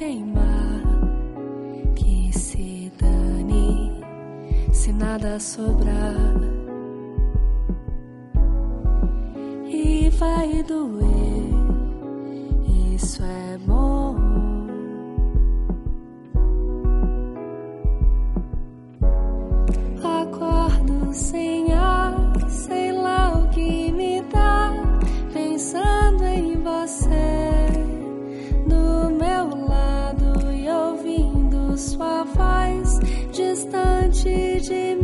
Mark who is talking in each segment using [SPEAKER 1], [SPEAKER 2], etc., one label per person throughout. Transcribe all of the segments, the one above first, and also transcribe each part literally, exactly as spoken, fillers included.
[SPEAKER 1] queimar, que se dane, se nada sobrar. E vai doer, isso é bom. Acordo sem ar, sei lá o que me dá, pensando em você, do meu lado e ouvindo sua voz distante de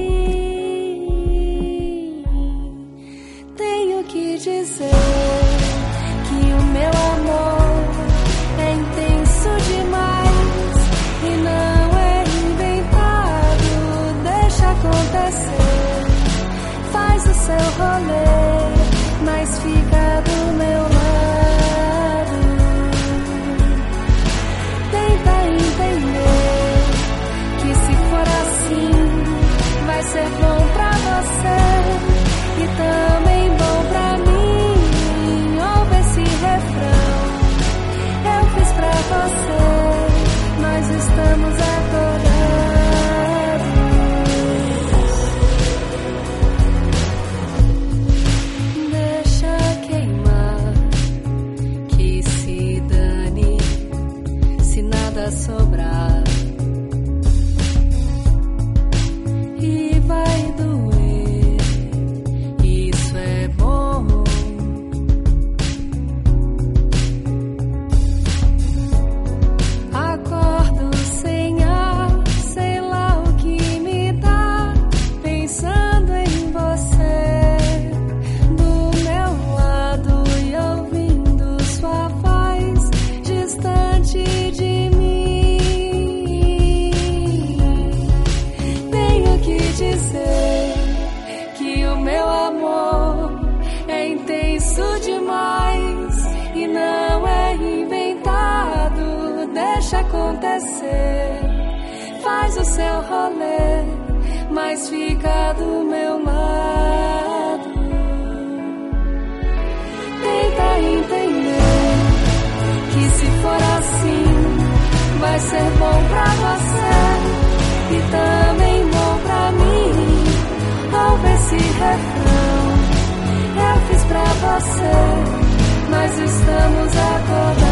[SPEAKER 1] mim. Tenho que dizer que o meu amor é intenso demais e não é inventado. Deixa acontecer, faz o seu rolê, mas fica do meu lado. Tenta entender que se for assim, vai ser bom pra você e também bom pra mim. Ouve esse refrão, eu fiz pra você, nós estamos acordados. Deixa queimar, que se dane, se nada sobrar. E vai doer, isso é bom. Acordo sem ar, sei lá o que me dá, pensando em você, do meu lado e ouvindo sua voz distante de mim. Tenho que dizer que o meu amor é intenso demais e não é inventado. Deixa acontecer, faz o seu rolê, mas fica do meu lado. Tenta entender que se for assim, vai ser bom pra você e também bom pra mim. Ouve esse refrão, eu fiz pra você, nós estamos acordados.